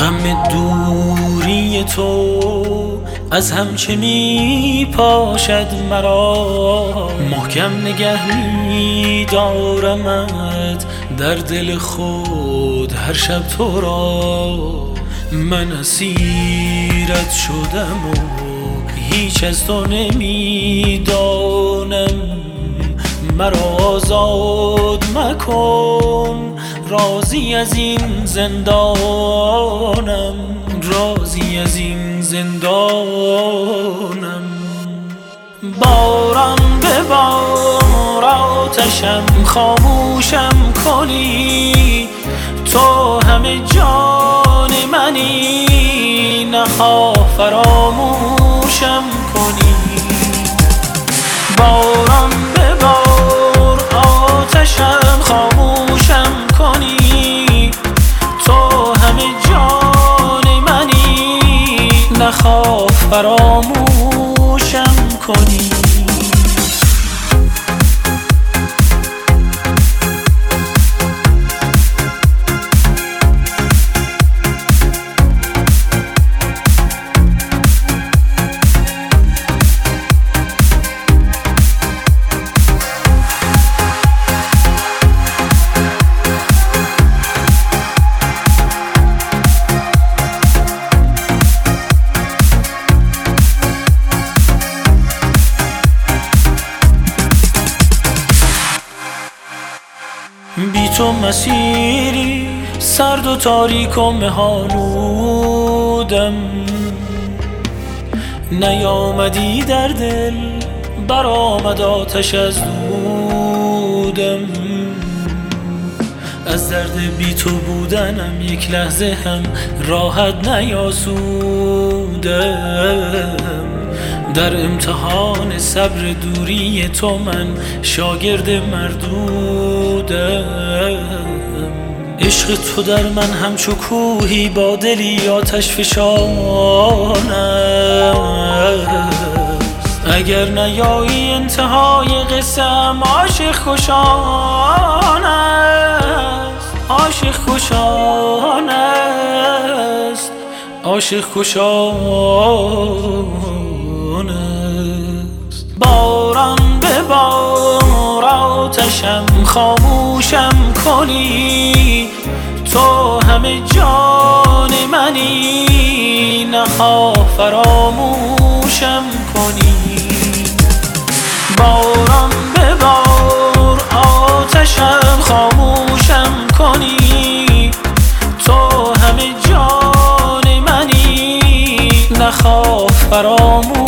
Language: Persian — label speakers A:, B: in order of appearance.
A: غم دوری تو از هم چه می پاشد مرا، محکم نگه می دارمت در دل خود هر شب تو را. من اسیرت شدم و هیچ از تو نمی دانم، مرا آزاد مکن، راضی از این زندانم، راضی از این زندانم. باران به بار آتشم خاموشم کنی، تو همه جان منی، نخواه فراموشم کنی. باران به بار آتشم خاموشم کنی، تو همه جان منی، نخواه فراموشم کنی. بی تو مسیری سرد و تاریک و مه‌آلودم، نیامدی در دل برآمد آتش از دودم. از درد بی تو بودنم یک لحظه هم راحت نیاسودم، در امتحان صبر دوری تو من شاگرد مردودم. عشق تو در من همچو کوهی با دلی آتش فشان است، اگر نیایی انتهای قصه‌ام عاشق کشان است، عاشق کشان است، عاشق کشان است. باران به بار آتشم خاموشم کنی، تو همه جان منی، نخواه فراموشم کنی. باران به بار آتشم خاموشم کنی، تو همه جان منی، نخواه فراموشم